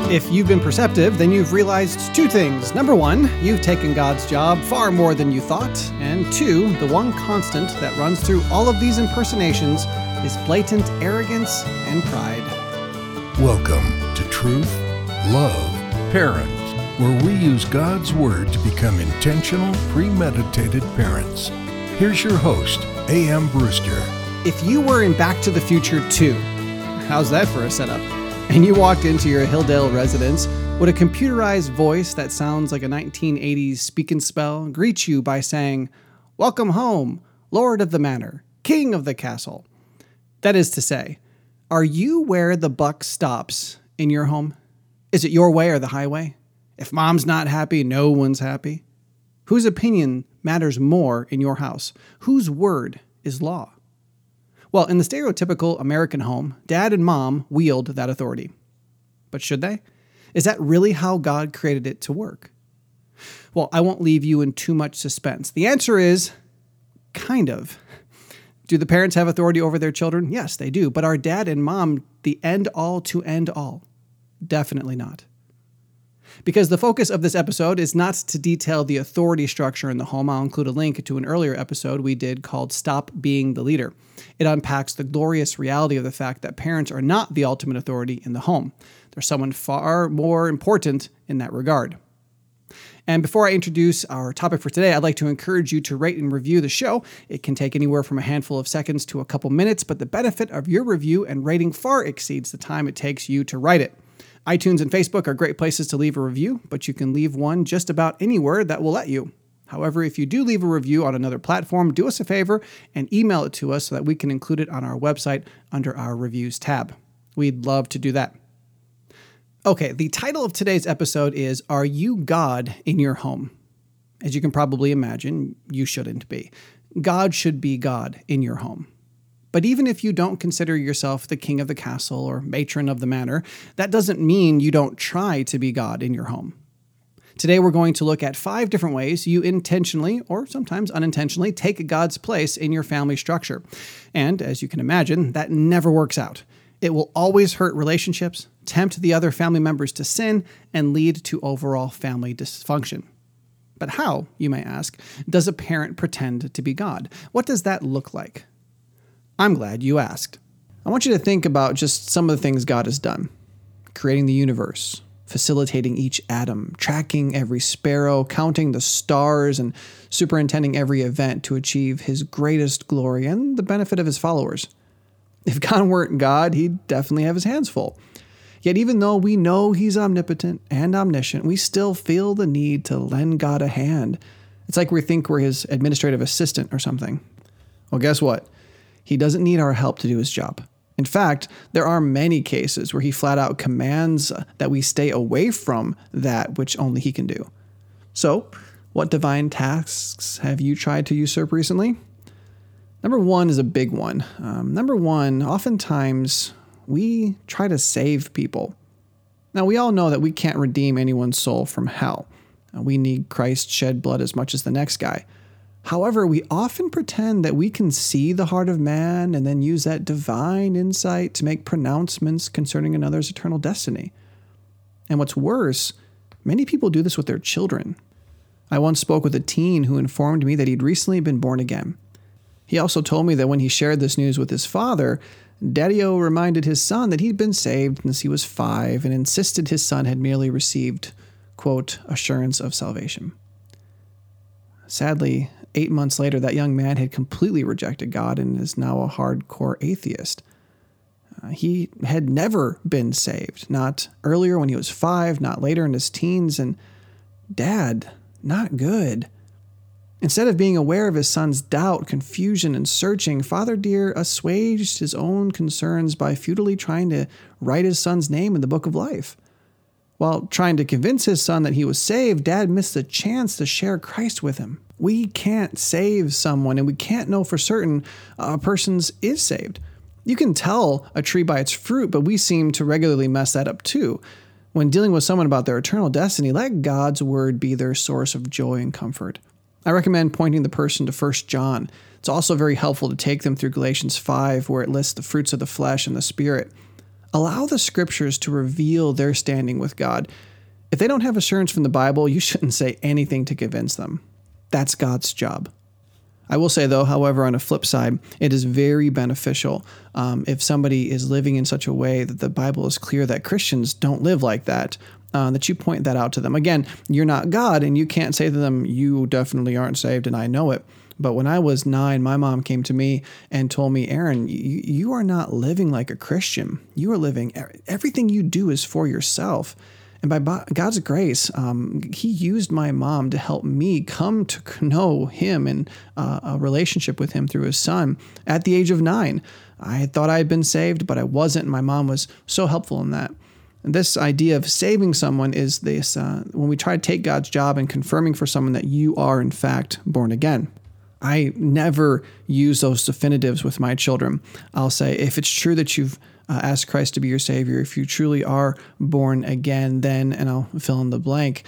If you've been perceptive, then you've realized two things. Number one, you've taken God's job far more than you thought. And two, the one constant that runs through all of these impersonations is blatant arrogance and pride. Welcome to Truth, Love, Parents, where we use God's Word to become intentional, premeditated parents. Here's your host, A.M. Brewster. If you were in Back to the Future 2, how's that for a setup? And you walked into your Hilldale residence, would a computerized voice that sounds like a 1980s speak and spell greet you by saying, "Welcome home, Lord of the Manor, King of the Castle"? That is to say, are you where the buck stops in your home? Is it your way or the highway? If mom's not happy, no one's happy. Whose opinion matters more in your house? Whose word is law? Well, in the stereotypical American home, dad and mom wield that authority. But should they? Is that really how God created it to work? Well, I won't leave you in too much suspense. The answer is, kind of. Do the parents have authority over their children? Yes, they do. But are dad and mom the end all to end all? Definitely not. Because the focus of this episode is not to detail the authority structure in the home. I'll include a link to an earlier episode we did called Stop Being the Leader. It unpacks the glorious reality of the fact that parents are not the ultimate authority in the home. There's someone far more important in that regard. And before I introduce our topic for today, I'd like to encourage you to rate and review the show. It can take anywhere from a handful of seconds to a couple minutes, but the benefit of your review and rating far exceeds the time it takes you to write it. iTunes and Facebook are great places to leave a review, but you can leave one just about anywhere that will let you. However, if you do leave a review on another platform, do us a favor and email it to us so that we can include it on our website under our reviews tab. We'd love to do that. Okay, the title of today's episode is, Are You God in Your Home? As you can probably imagine, you shouldn't be. God should be God in your home. But even if you don't consider yourself the king of the castle or matron of the manor, that doesn't mean you don't try to be God in your home. Today we're going to look at 5 different ways you intentionally, or sometimes unintentionally, take God's place in your family structure. And as you can imagine, that never works out. It will always hurt relationships, tempt the other family members to sin, and lead to overall family dysfunction. But how, you may ask, does a parent pretend to be God? What does that look like? I'm glad you asked. I want you to think about just some of the things God has done. Creating the universe, facilitating each atom, tracking every sparrow, counting the stars, and superintending every event to achieve his greatest glory and the benefit of his followers. If God weren't God, he'd definitely have his hands full. Yet even though we know he's omnipotent and omniscient, we still feel the need to lend God a hand. It's like we think we're his administrative assistant or something. Well, guess what? He doesn't need our help to do his job. In fact, there are many cases where he flat out commands that we stay away from that which only he can do. So, what divine tasks have you tried to usurp recently? Number one is a big one. Oftentimes we try to save people. Now, we all know that we can't redeem anyone's soul from hell. We need Christ's shed blood as much as the next guy. However, we often pretend that we can see the heart of man and then use that divine insight to make pronouncements concerning another's eternal destiny. And what's worse, many people do this with their children. I once spoke with a teen who informed me that he'd recently been born again. He also told me that when he shared this news with his father, Daddy-O reminded his son that he'd been saved since he was 5 and insisted his son had merely received, quote, assurance of salvation. Sadly, 8 months later, that young man had completely rejected God and is now a hardcore atheist. He had never been saved, not earlier when he was 5, not later in his teens, and Dad, not good. Instead of being aware of his son's doubt, confusion, and searching, Father Dear assuaged his own concerns by futilely trying to write his son's name in the book of life. While trying to convince his son that he was saved, Dad missed the chance to share Christ with him. We can't save someone, and we can't know for certain a person is saved. You can tell a tree by its fruit, but we seem to regularly mess that up too. When dealing with someone about their eternal destiny, let God's word be their source of joy and comfort. I recommend pointing the person to 1 John. It's also very helpful to take them through Galatians 5, where it lists the fruits of the flesh and the spirit. Allow the scriptures to reveal their standing with God. If they don't have assurance from the Bible, you shouldn't say anything to convince them. That's God's job. I will say, though, however, on a flip side, it is very beneficial if somebody is living in such a way that the Bible is clear that Christians don't live like that, that you point that out to them. Again, you're not God, and you can't say to them, you definitely aren't saved, and I know it. But when I was 9, my mom came to me and told me, Aaron, you are not living like a Christian. You are living, everything you do is for yourself. And by God's grace, he used my mom to help me come to know him and a relationship with him through his son at the age of 9. I thought I had been saved, but I wasn't. And my mom was so helpful in that. And this idea of saving someone is this when we try to take God's job and confirming for someone that you are, in fact, born again. I never use those definitives with my children. I'll say, if it's true that you've asked Christ to be your Savior, if you truly are born again, then, and I'll fill in the blank.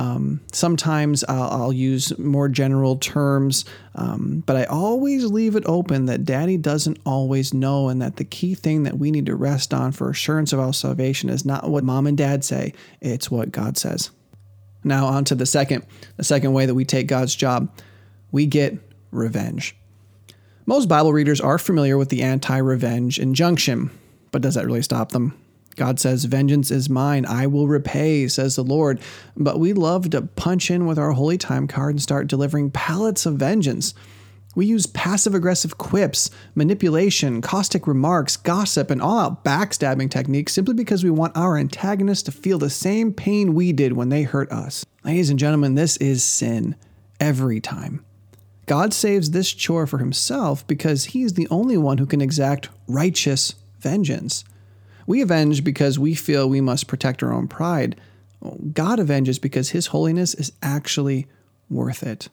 Sometimes I'll use more general terms, but I always leave it open that Daddy doesn't always know, and that the key thing that we need to rest on for assurance of our salvation is not what Mom and Dad say, it's what God says. Now on to the second way that we take God's job. We get revenge. Most Bible readers are familiar with the anti-revenge injunction, but does that really stop them? God says, vengeance is mine, I will repay, says the Lord. But we love to punch in with our holy time card and start delivering pallets of vengeance. We use passive-aggressive quips, manipulation, caustic remarks, gossip, and all-out backstabbing techniques simply because we want our antagonists to feel the same pain we did when they hurt us. Ladies and gentlemen, this is sin every time. God saves this chore for himself because he's the only one who can exact righteous vengeance. We avenge because we feel we must protect our own pride. God avenges because his holiness is actually worth it.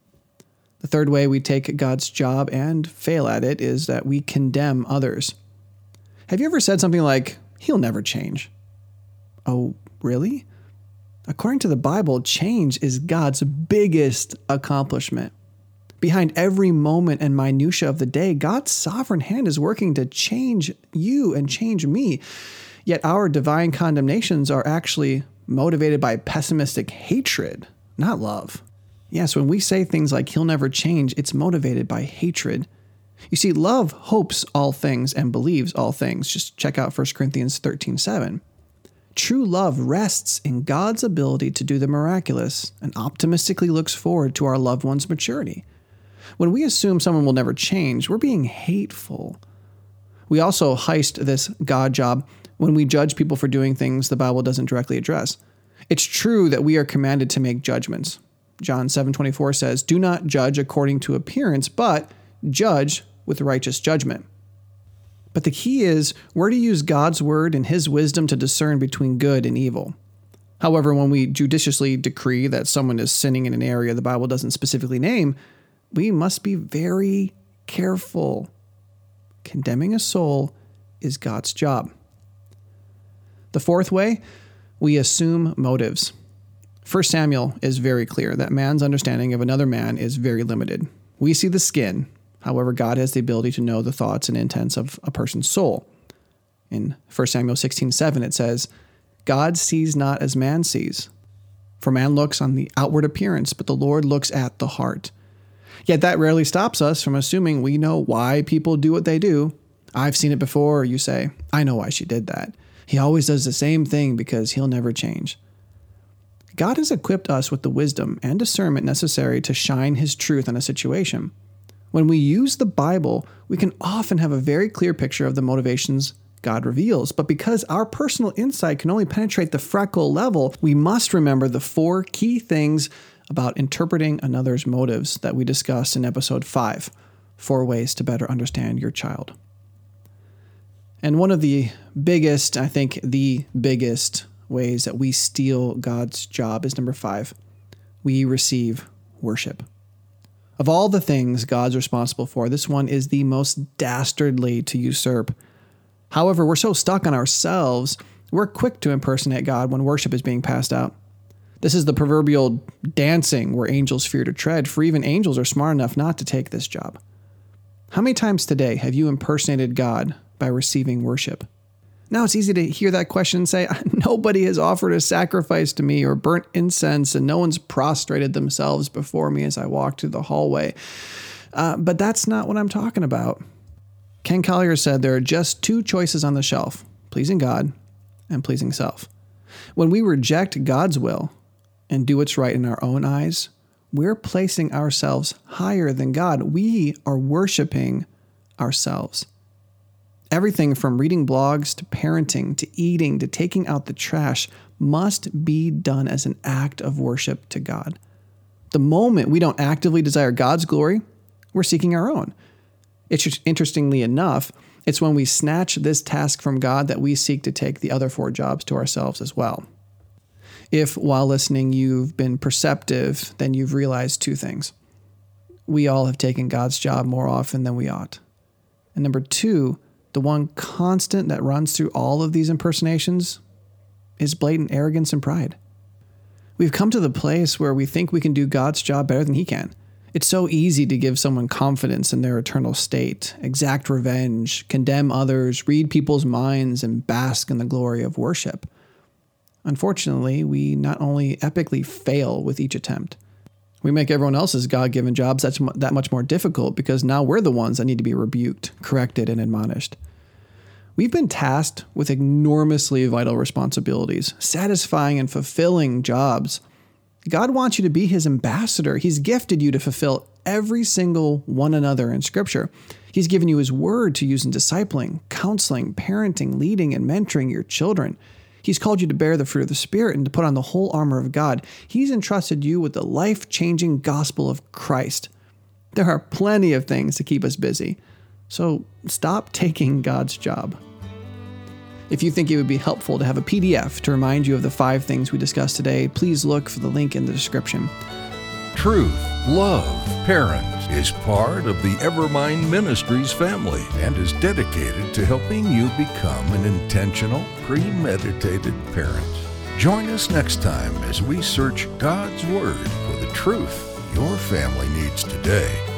The third way we take God's job and fail at it is that we condemn others. Have you ever said something like, he'll never change? Oh, really? According to the Bible, change is God's biggest accomplishment. Behind every moment and minutia of the day, God's sovereign hand is working to change you and change me. Yet our divine condemnations are actually motivated by pessimistic hatred, not love. Yes, when we say things like he'll never change, it's motivated by hatred. You see, love hopes all things and believes all things. Just check out 1 Corinthians 13:7. True love rests in God's ability to do the miraculous and optimistically looks forward to our loved one's maturity. When we assume someone will never change, we're being hateful. We also heist this God job when we judge people for doing things the Bible doesn't directly address. It's true that we are commanded to make judgments. John 7:24 says, do not judge according to appearance, but judge with righteous judgment. But the key is we're to use God's word and his wisdom to discern between good and evil. However, when we judiciously decree that someone is sinning in an area the Bible doesn't specifically name, we must be very careful. Condemning a soul is God's job. The fourth way, we assume motives. 1 Samuel is very clear that man's understanding of another man is very limited. We see the skin. However, God has the ability to know the thoughts and intents of a person's soul. In 1 Samuel 16:7, it says, God sees not as man sees. For man looks on the outward appearance, but the Lord looks at the heart. Yet that rarely stops us from assuming we know why people do what they do. I've seen it before, you say. I know why she did that. He always does the same thing because he'll never change. God has equipped us with the wisdom and discernment necessary to shine his truth on a situation. When we use the Bible, we can often have a very clear picture of the motivations God reveals. But because our personal insight can only penetrate the freckle level, we must remember the 4 key things about interpreting another's motives that we discussed in episode 5, 4 ways to better understand your child. And one of the biggest, I think the biggest ways that we steal God's job is number 5. We receive worship. Of all the things God's responsible for, this one is the most dastardly to usurp. However, we're so stuck on ourselves, we're quick to impersonate God when worship is being passed out. This is the proverbial dancing where angels fear to tread, for even angels are smart enough not to take this job. How many times today have you impersonated God by receiving worship? Now it's easy to hear that question and say, nobody has offered a sacrifice to me or burnt incense, and no one's prostrated themselves before me as I walk through the hallway. But that's not what I'm talking about. Ken Collier said there are just two choices on the shelf, pleasing God and pleasing self. When we reject God's will and do what's right in our own eyes, we're placing ourselves higher than God. We are worshiping ourselves. Everything from reading blogs to parenting to eating to taking out the trash must be done as an act of worship to God. The moment we don't actively desire God's glory, we're seeking our own. Interestingly enough, it's when we snatch this task from God that we seek to take the other 4 jobs to ourselves as well. If while listening you've been perceptive, then you've realized 2 things. We all have taken God's job more often than we ought. And number 2, the one constant that runs through all of these impersonations is blatant arrogance and pride. We've come to the place where we think we can do God's job better than He can. It's so easy to give someone confidence in their eternal state, exact revenge, condemn others, read people's minds, and bask in the glory of worship. Unfortunately, we not only epically fail with each attempt, we make everyone else's God-given jobs that much more difficult because now we're the ones that need to be rebuked, corrected, and admonished. We've been tasked with enormously vital responsibilities, satisfying and fulfilling jobs. God wants you to be His ambassador. He's gifted you to fulfill every single one another in Scripture. He's given you His word to use in discipling, counseling, parenting, leading, and mentoring your children. He's called you to bear the fruit of the Spirit and to put on the whole armor of God. He's entrusted you with the life-changing gospel of Christ. There are plenty of things to keep us busy, so stop taking God's job. If you think it would be helpful to have a PDF to remind you of the 5 things we discussed today, please look for the link in the description. Truth, Love, Parents is part of the Evermind Ministries family and is dedicated to helping you become an intentional, premeditated parent. Join us next time as we search God's Word for the truth your family needs today.